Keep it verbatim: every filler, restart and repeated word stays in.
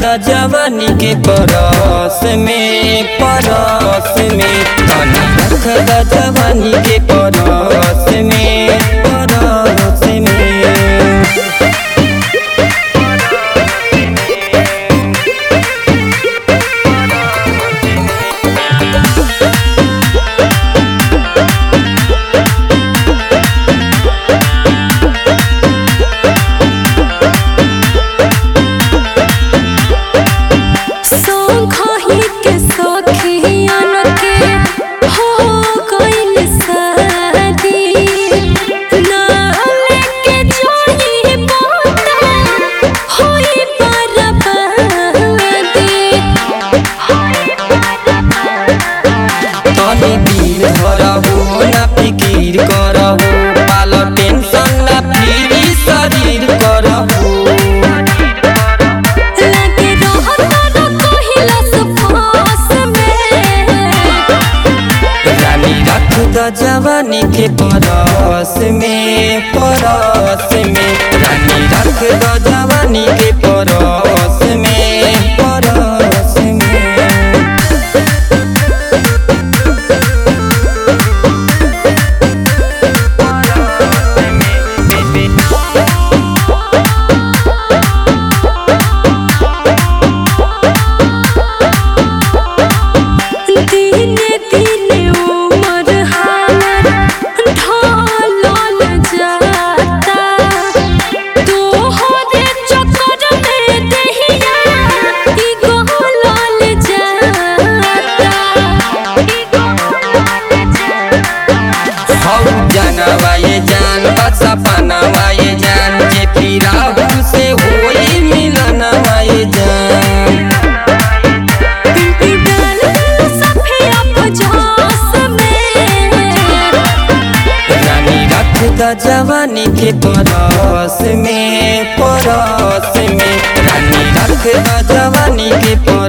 द जवानी के परस में परस में तनी रख द जवानी के परस में परस में। ना फिकीर करहु पाल टेंशन ना फिरी शरीर करहु लगे रहत न कहिला सफास में रानी रख द जवानी के परस में परस में रानी रख द जवानी के परस में परस में। वाये जान बसा पाना वाये जान जे फिराहू से होई मिलन वाये जान पिंपी डाल सफिया पचास में रानी रख द जवानी के परस में परस में रानी रख द जवानी के परस